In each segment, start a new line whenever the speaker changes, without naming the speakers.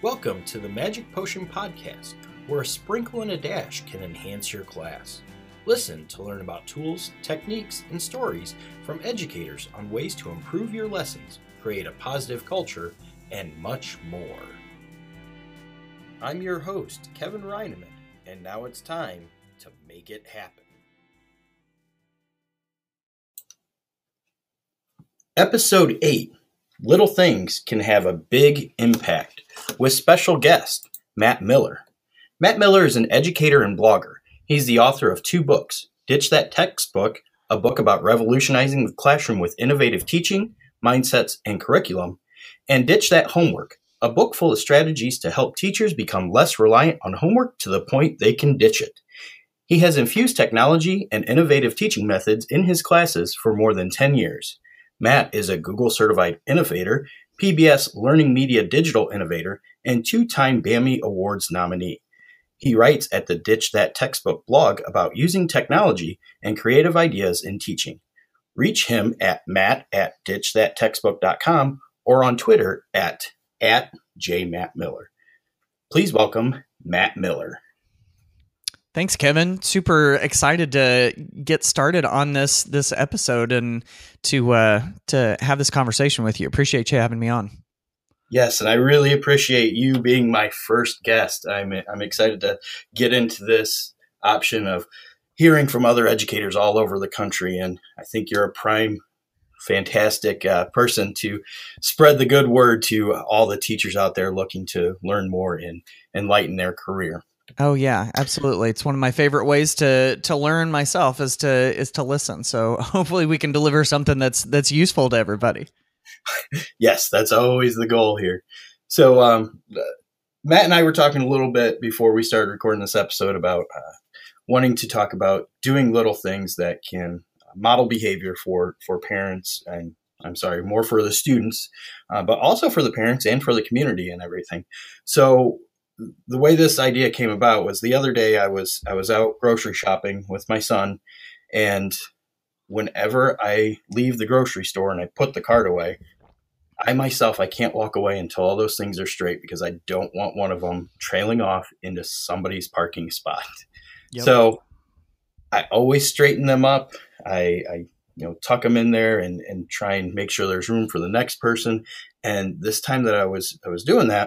Welcome to the Magic Potion Podcast, where a sprinkle and a dash can enhance your class. Listen to learn about tools, techniques, and stories from educators on ways to improve your lessons, create a positive culture, and much more. I'm your host, Kevin Reineman, and now it's time to make it happen. Episode 8, Little Things Can Have a Big Impact, with special guest, Matt Miller. Matt Miller is an educator and blogger. He's the author of 2 books, Ditch That Textbook, a book about revolutionizing the classroom with innovative teaching, mindsets, and curriculum, and Ditch That Homework, a book full of strategies to help teachers become less reliant on homework to the point they can ditch it. He has infused technology and innovative teaching methods in his classes for more than 10 years. Matt is a Google Certified Innovator, PBS Learning Media Digital Innovator, and 2-time BAMI Awards nominee. He writes at the Ditch That Textbook blog about using technology and creative ideas in teaching. Reach him at matt@ditchthattextbook.com or on Twitter at @jmattmiller. Please welcome Matt Miller.
Thanks, Kevin. Super excited to get started on this episode and to have this conversation with you. Appreciate you having me on.
Yes, and I really appreciate you being my first guest. I'm excited to get into this option of hearing from other educators all over the country, and I think you're a prime, fantastic person to spread the good word to all the teachers out there looking to learn more and enlighten their career.
Oh yeah, absolutely. It's one of my favorite ways to learn myself is to listen. So hopefully we can deliver something that's useful to everybody.
Yes, that's always the goal here. So Matt and I were talking a little bit before we started recording this episode about wanting to talk about doing little things that can model behavior for parents and more for the students, but also for the parents and for the community and everything. So the way this idea came about was the other day I was out grocery shopping with my son, and whenever I leave the grocery store and I put the cart away, I can't walk away until all those things are straight because I don't want one of them trailing off into somebody's parking spot. Yep. So I always straighten them up. I tuck them in there and try and make sure there's room for the next person. And this time that I was doing that,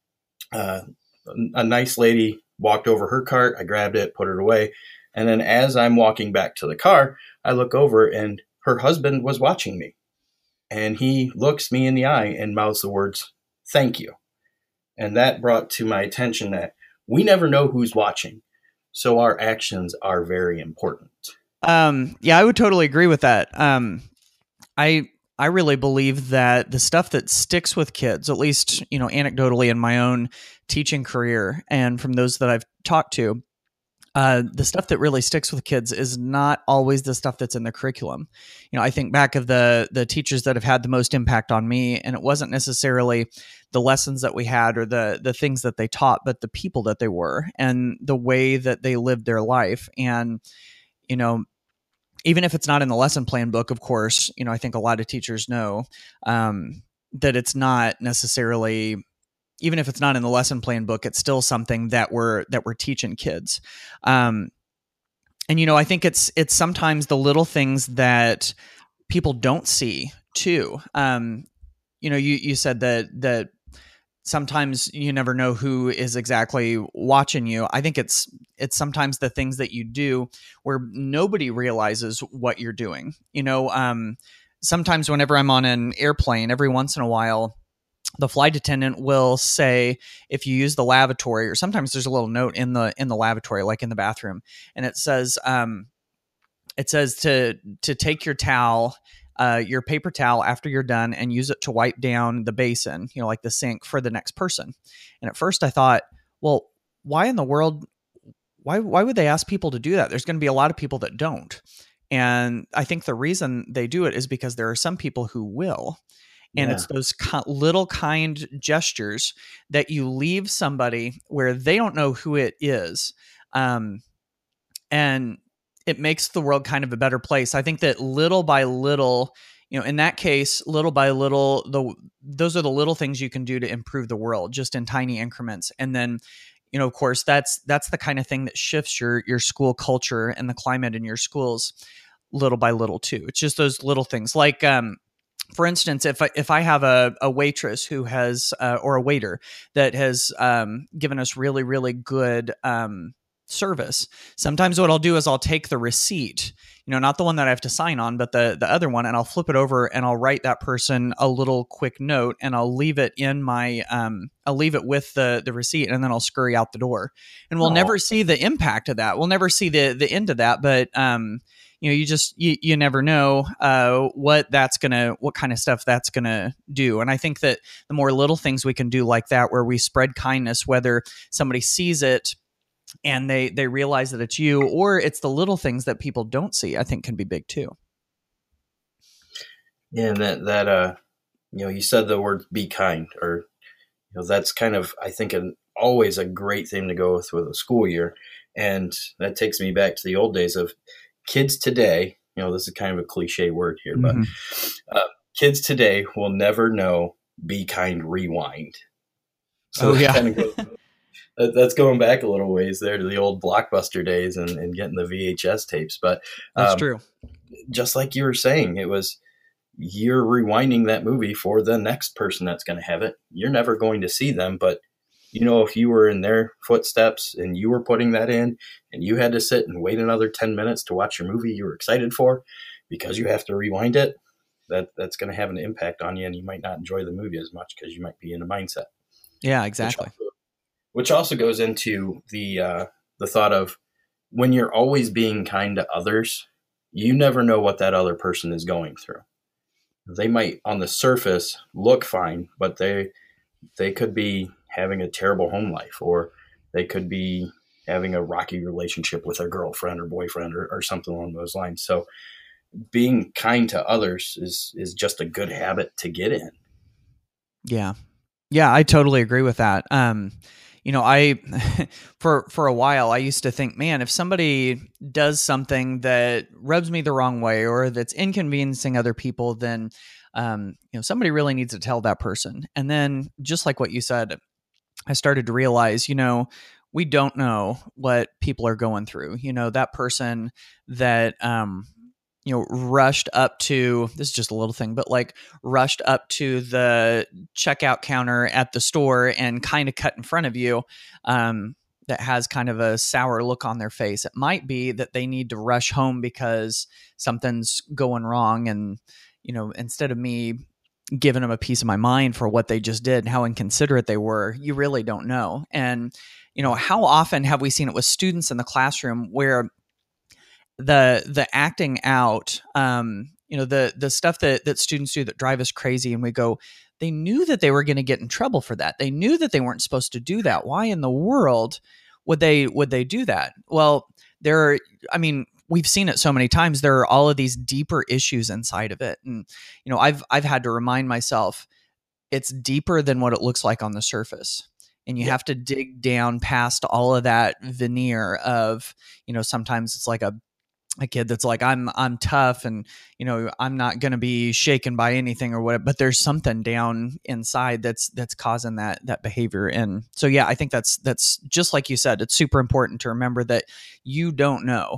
a nice lady walked over her cart. I grabbed it, put it away. And then as I'm walking back to the car, I look over and her husband was watching me. And he looks me in the eye and mouths the words, "Thank you." And that brought to my attention that we never know who's watching. So our actions are very important.
Yeah, I would totally agree with that. I really believe that the stuff that sticks with kids, at least, anecdotally in my own teaching career and from those that I've talked to, the stuff that really sticks with kids is not always the stuff that's in the curriculum. I think back of the teachers that have had the most impact on me, and it wasn't necessarily the lessons that we had or the things that they taught, but the people that they were and the way that they lived their life. And, even if it's not in the lesson plan book, of course, I think a lot of teachers know that it's not necessarily, even if it's not in the lesson plan book, it's still something that we're teaching kids. And I think it's sometimes the little things that people don't see too. You said that sometimes you never know who is exactly watching you. I think it's sometimes the things that you do where nobody realizes what you're doing. Sometimes whenever I'm on an airplane, every once in a while, the flight attendant will say, if you use the lavatory, or sometimes there's a little note in the lavatory, like in the bathroom, and it says to take your towel, your paper towel after you're done and use it to wipe down the basin, like the sink, for the next person. And at first I thought, well, why in the world, why would they ask people to do that? There's going to be a lot of people that don't. And I think the reason they do it is because there are some people who will. And it's those little kind gestures that you leave somebody where they don't know who it is. And it makes the world kind of a better place. I think that little by little, in that case, little by little, those are the little things you can do to improve the world, just in tiny increments. And then, of course, that's the kind of thing that shifts your school culture and the climate in your schools little by little too. It's just those little things, like, for instance, if I have a waitress who has or a waiter that has given us really, really good service, sometimes what I'll do is I'll take the receipt, not the one that I have to sign on, but the other one, and I'll flip it over and I'll write that person a little quick note, and I'll leave it in my I'll leave it with the receipt, and then I'll scurry out the door. And we'll never see the impact of that. We'll never see the end of that, but you never know what kind of stuff that's gonna do. And I think that the more little things we can do like that, where we spread kindness, whether somebody sees it and they realize that it's you, or it's the little things that people don't see, I think can be big too.
Yeah, and you said the word "be kind," or that's kind of, I think, always a great thing to go with a school year, and that takes me back to the old days of kids today. This is kind of a cliche word here, but kids today will never know "be kind" rewind. So that's going back a little ways there to the old Blockbuster days and getting the VHS tapes. But
that's true.
Just like you were saying, you're rewinding that movie for the next person that's going to have it. You're never going to see them, but if you were in their footsteps and you were putting that in and you had to sit and wait another 10 minutes to watch your movie you were excited for because you have to rewind it, that's going to have an impact on you, and you might not enjoy the movie as much because you might be in a mindset.
Yeah, exactly.
Which also goes into the thought of, when you're always being kind to others, you never know what that other person is going through. They might on the surface look fine, but they could be having a terrible home life, or they could be having a rocky relationship with a girlfriend or boyfriend or something along those lines. So being kind to others is just a good habit to get in.
Yeah. Yeah, I totally agree with that. I for a while I used to think, man, if somebody does something that rubs me the wrong way or that's inconveniencing other people, then somebody really needs to tell that person. And then, just like what you said, I started to realize, we don't know what people are going through. That person that rushed up to, this is just a little thing, but like rushed up to the checkout counter at the store and kind of cut in front of you, that has kind of a sour look on their face. It might be that they need to rush home because something's going wrong. And, instead of me giving them a piece of my mind for what they just did and how inconsiderate they were, you really don't know. And, how often have we seen it with students in the classroom where the acting out, the stuff that students do that drive us crazy, and we go, they knew that they were going to get in trouble for that. They knew that they weren't supposed to do that. Why in the world would they do that? Well, we've seen it so many times. There are all of these deeper issues inside of it. And, I've had to remind myself, it's deeper than what it looks like on the surface. And you have to dig down past all of that veneer of, sometimes it's like a kid that's like, I'm tough and, I'm not going to be shaken by anything or whatever, but there's something down inside that's causing that behavior. And so, yeah, I think that's just like you said, it's super important to remember that you don't know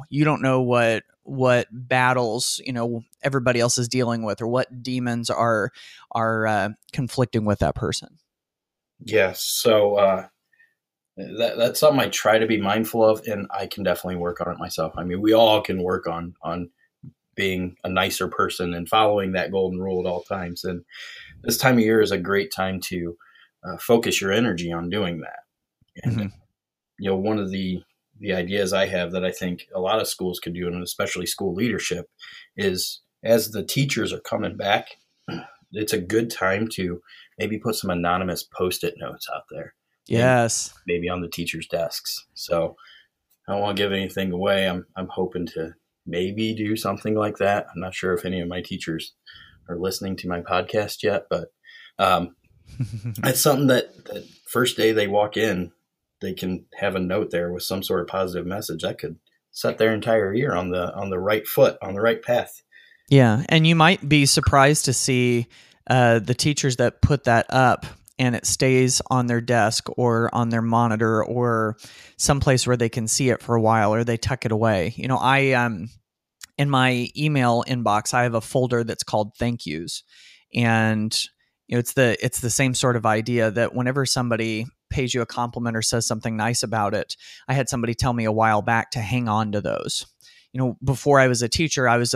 what battles, everybody else is dealing with, or what demons are conflicting with that person.
Yes. So, that's something I try to be mindful of, and I can definitely work on it myself. I mean, we all can work on being a nicer person and following that golden rule at all times. And this time of year is a great time to focus your energy on doing that. And, one of the ideas I have that I think a lot of schools could do, and especially school leadership, is as the teachers are coming back, it's a good time to maybe put some anonymous Post-it notes out there.
Yes.
Maybe on the teachers' desks. So I don't want to give anything away. I'm hoping to maybe do something like that. I'm not sure if any of my teachers are listening to my podcast yet, but it's something that first day they walk in, they can have a note there with some sort of positive message that could set their entire year on the right foot, on the right path.
Yeah, and you might be surprised to see the teachers that put that up and it stays on their desk or on their monitor or someplace where they can see it for a while, or they tuck it away. I in my email inbox, I have a folder that's called thank yous. And it's the same sort of idea that whenever somebody pays you a compliment or says something nice about it, I had somebody tell me a while back to hang on to those. Before I was a teacher, I was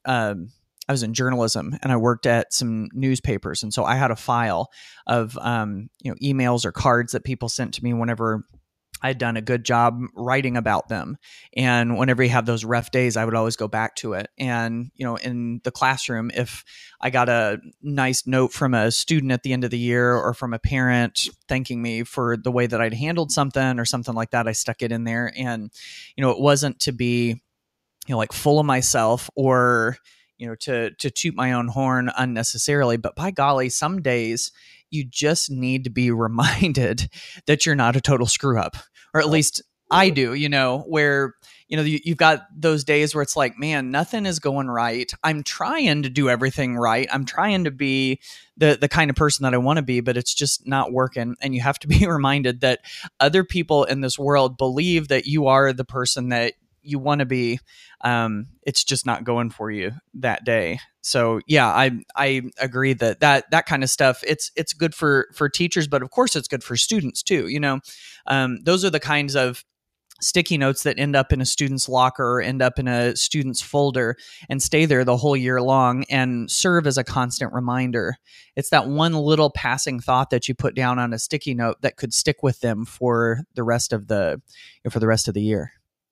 in journalism, and I worked at some newspapers, and so I had a file of emails or cards that people sent to me whenever I'd done a good job writing about them. And whenever you have those rough days, I would always go back to it. And, in the classroom, if I got a nice note from a student at the end of the year or from a parent thanking me for the way that I'd handled something or something like that, I stuck it in there. And, it wasn't to be, like full of myself or, to toot my own horn unnecessarily. But by golly, some days you just need to be reminded that you're not a total screw up, or at least I do, where, you've got those days where it's like, man, nothing is going right. I'm trying to do everything right. I'm trying to be the kind of person that I want to be, but it's just not working. And you have to be reminded that other people in this world believe that you are the person that you want to be. It's just not going for you that day. So yeah, I agree that kind of stuff, it's good for teachers, but of course it's good for students too. Those are the kinds of sticky notes that end up in a student's locker or end up in a student's folder and stay there the whole year long and serve as a constant reminder. It's that one little passing thought that you put down on a sticky note that could stick with them for the rest of the year.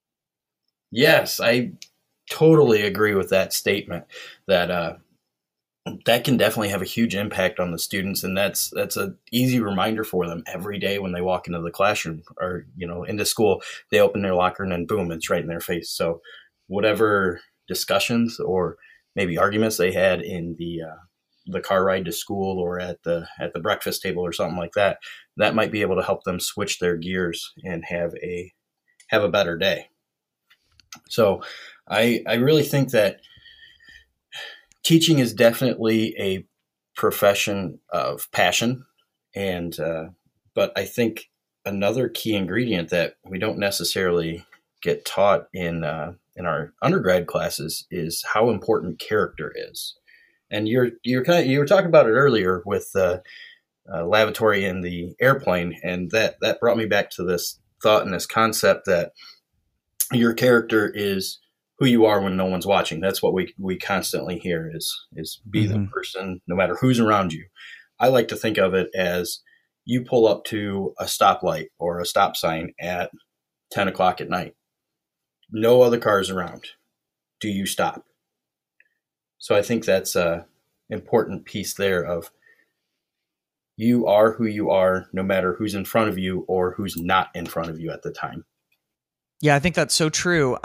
Yes, I totally agree with that statement, that that can definitely have a huge impact on the students, and that's an easy reminder for them every day when they walk into the classroom or into school. They open their locker and then boom, it's right in their face. So whatever discussions or maybe arguments they had in the car ride to school or at the breakfast table or something like that, that might be able to help them switch their gears and have a better day. So I really think that teaching is definitely a profession of passion, and but I think another key ingredient that we don't necessarily get taught in our undergrad classes is how important character is. And you were talking about it earlier with lavatory in the airplane, and that brought me back to this thought and this concept that your character is who you are when no one's watching. That's what we constantly hear is be the person no matter who's around you. I like to think of it as you pull up to a stoplight or a stop sign at 10 o'clock at night. No other cars around. Do you stop? So I think that's a important piece there of you are who you are no matter who's in front of you or who's not in front of you at the time.
Yeah, I think that's so true.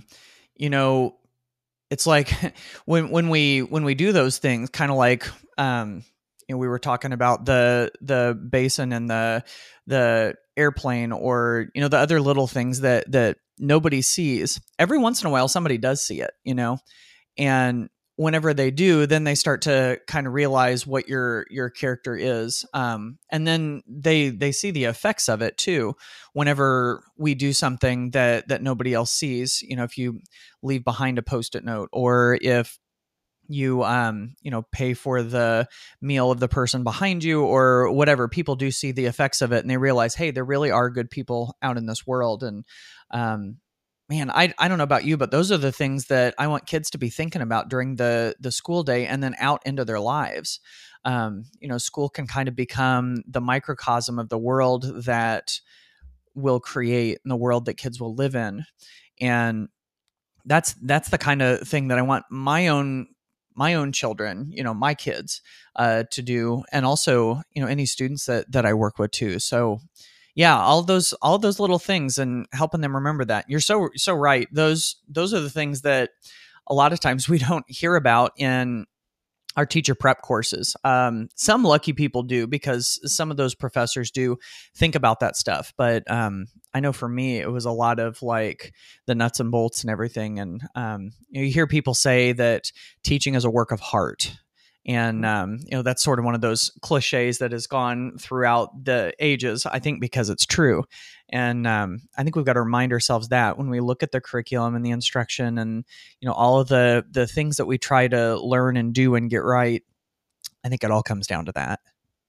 It's like when we do those things, kind of like we were talking about the basin and the airplane, or the other little things that nobody sees. Every once in a while, somebody does see it, and whenever they do, then they start to kind of realize what your character is. And then they see the effects of it too. Whenever we do something that nobody else sees, if you leave behind a Post-it note, or if you, pay for the meal of the person behind you or whatever, people do see the effects of it and they realize, hey, there really are good people out in this world. And, man, I don't know about you, but those are the things that I want kids to be thinking about during the school day and then out into their lives. School can kind of become the microcosm of the world that we'll create and the world that kids will live in. And that's the kind of thing that I want my own children, my kids, to do. And also, any students that I work with too. So yeah, all those little things and helping them remember that. You're so right. Those are the things that a lot of times we don't hear about in our teacher prep courses. Some lucky people do, because some of those professors do think about that stuff. But I know for me, it was a lot of like the nuts and bolts and everything. And you hear people say that teaching is a work of heart. And, that's sort of one of those cliches that has gone throughout the ages, I think, because it's true. And I think we've got to remind ourselves that when we look at the curriculum and the instruction and, all of the things that we try to learn and do and get right, I think it all comes down to that.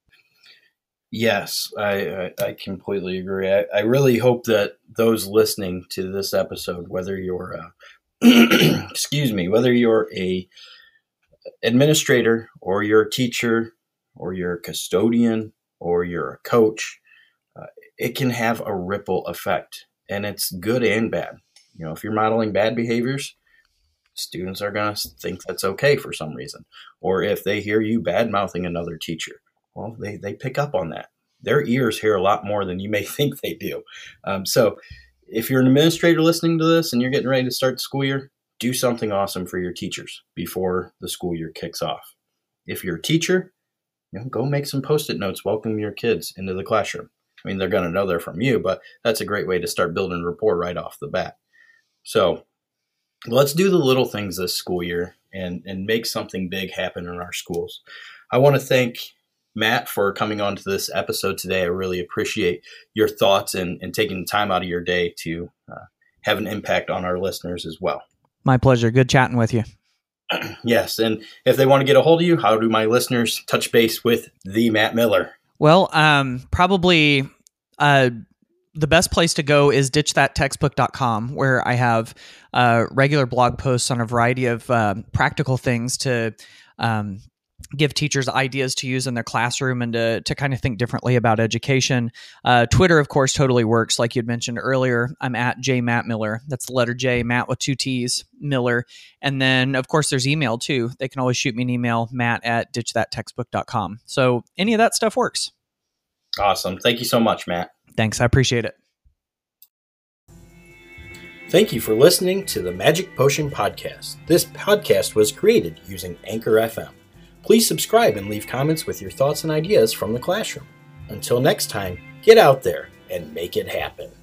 Yes, I completely agree. I really hope that those listening to this episode, whether you're, whether you're a administrator or you're a teacher or you're a custodian or you're a coach, it can have a ripple effect, and it's good and bad. If you're modeling bad behaviors, students are going to think that's okay for some reason. Or if they hear you bad-mouthing another teacher, well, they pick up on that. Their ears hear a lot more than you may think they do. So if you're an administrator listening to this and you're getting ready to start the school year, do something awesome for your teachers before the school year kicks off. If you're a teacher, go make some Post-it notes, welcome your kids into the classroom. I mean, they're going to know they're from you, but that's a great way to start building rapport right off the bat. So let's do the little things this school year and make something big happen in our schools. I want to thank Matt for coming on to this episode today. I really appreciate your thoughts and taking the time out of your day to have an impact on our listeners as well.
My pleasure. Good chatting with you.
Yes. And if they want to get a hold of you, how do my listeners touch base with the Matt Miller?
Well, probably the best place to go is ditchthattextbook.com, where I have regular blog posts on a variety of practical things to give teachers ideas to use in their classroom and to kind of think differently about education. Twitter, of course, totally works. Like you'd mentioned earlier, I'm at JMattMiller. That's the letter J, Matt with 2 T's, Miller. And then, of course, there's email too. They can always shoot me an email, matt@ditchthattextbook.com. So any of that stuff works.
Awesome. Thank you so much, Matt.
Thanks. I appreciate it.
Thank you for listening to the Magic Potion Podcast. This podcast was created using Anchor FM. Please subscribe and leave comments with your thoughts and ideas from the classroom. Until next time, get out there and make it happen.